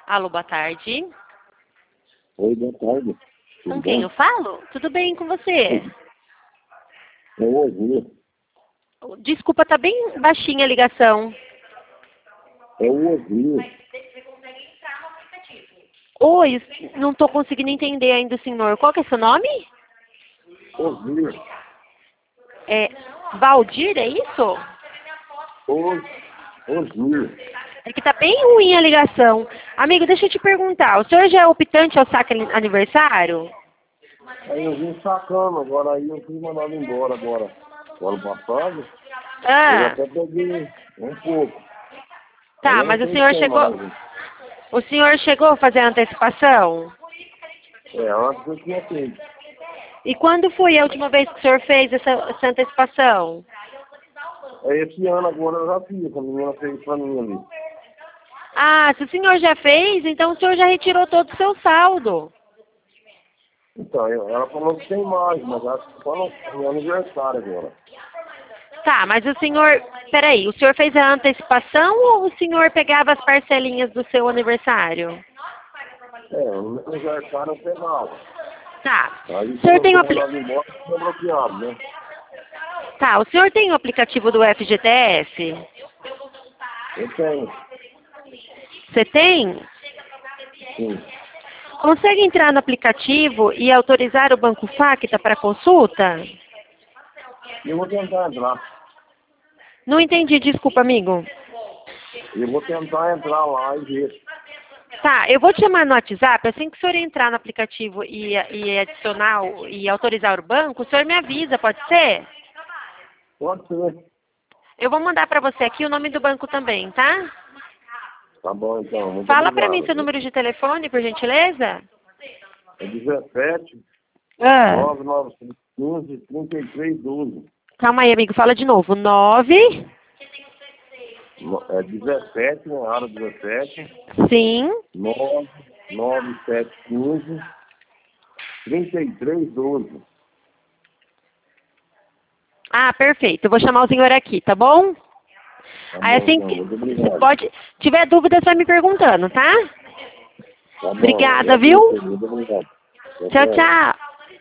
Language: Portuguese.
Alô, boa tarde. Oi, boa tarde. Com quem eu falo? Tudo bem com você? É o Osir. Desculpa, tá bem baixinha a ligação. É o Osir. Oi, não tô conseguindo entender ainda o senhor. Qual que é seu nome? Osir. É Valdir, é isso? Osir. É que tá bem ruim a ligação. Amigo, deixa eu te perguntar. O senhor já é optante ao saque aniversário? Aí eu vim sacando, agora aí eu fui mandado embora agora. O ano passado, eu Ah, até peguei um pouco. Aí tá, eu não mas o sei se senhor tem chegou. mais. O senhor chegou a fazer a antecipação? Antes eu tinha feito. E quando foi a última vez que o senhor fez essa antecipação? Esse ano agora eu já fiz, a menina fez pra mim ali. Ah, se o senhor já fez, então o senhor já retirou todo o seu saldo. Então, ela falou que tem mais, mas acho que só no meu aniversário agora. Tá, mas o senhor. Peraí, o senhor fez a antecipação ou o senhor pegava as parcelinhas do seu aniversário? No meu aniversário eu pegava. Tá. Aí O quando senhor eu tem fui o mandado embora, foi bloqueado, né? Tá, o senhor tem o aplicativo do FGTS? Eu tenho, Você tem? sim. Consegue entrar no aplicativo e autorizar o Banco Facta para consulta? E eu vou tentar entrar. Não entendi, desculpa, amigo. Eu vou tentar entrar lá e ver. Tá, eu vou te chamar no WhatsApp, assim que o senhor entrar no aplicativo e adicionar e autorizar o banco, o senhor me avisa, pode ser? Pode ser. Eu vou mandar para você aqui o nome do banco também, tá? Tá bom, então. Muito Fala para mim obrigado, seu viu? número de telefone, por gentileza. É 17 Ah. 99515 3312. Calma aí, amigo, fala de novo. 9. É 17, né? Área 17. Sim. 99715 3312. Ah, perfeito. Eu vou chamar o senhor aqui, tá bom? Tá Aí bom, assim então. que Muito você obrigado. pode, tiver dúvida, você vai me perguntando, tá? Tá bom. Obrigada, viu? Agradeço. Muito obrigado. Tchau, Tchau, tchau. tchau.